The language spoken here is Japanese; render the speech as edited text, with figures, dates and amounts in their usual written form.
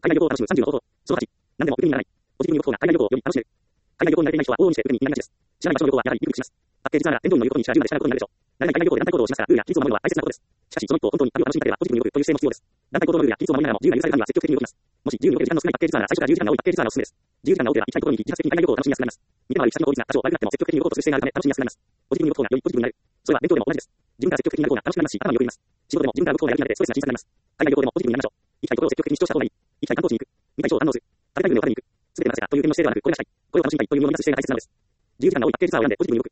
海外旅行を楽しむ30の方法。その8、何でも得にならない。ポジティブに動く方が海外旅行をより楽しめる。海外旅行に慣れていない人は往々にして得になりがちです。知らない場所の旅行はやはりビクビクします。パッケージツアーなら添乗員の言うことに従うまでしないことになるでしょう。慣れない海外旅行で団体行動をしますから、ルールや規律を守るのは大切なことです。しかし、その一方、本当に旅を楽しみたければポジティブに動くという姿勢も必要です。団体行動のルールや規律を守りながらも自由な許される範囲は積極的に動きます。もし自由に動ける時間の少ないパッケージツアーなら最初から自由時間が多いパッケージツアーがおすすめです。自由時間が多ければ行きたいところに行き自発的に海外旅行を楽しみやすくなります。見て回る行き先の効率が多少悪くなっても積極的に動こうとする姿勢があるため楽しみやすくなります。ポジティブに動く方がよりポジティブになる。それは勉強でも同じです。自分から積極的になる方が楽しくなりますし、頭によくります。仕事でも自分から動く方がやる気が出てストレスが小さくなります。海外旅行でもポジティブになりましょう。行きたいところを積極的に主張した方がいい。行きたい観光地に行く。見たい人を堪能する。食べたいグルメを食べに行く。すべて任せたという点の姿勢ではなく、これがしたい。これを楽しみたいというものを満たす姿勢が大切なのです。自由時間が多いパッケージツアーを選んでポジティブに動く。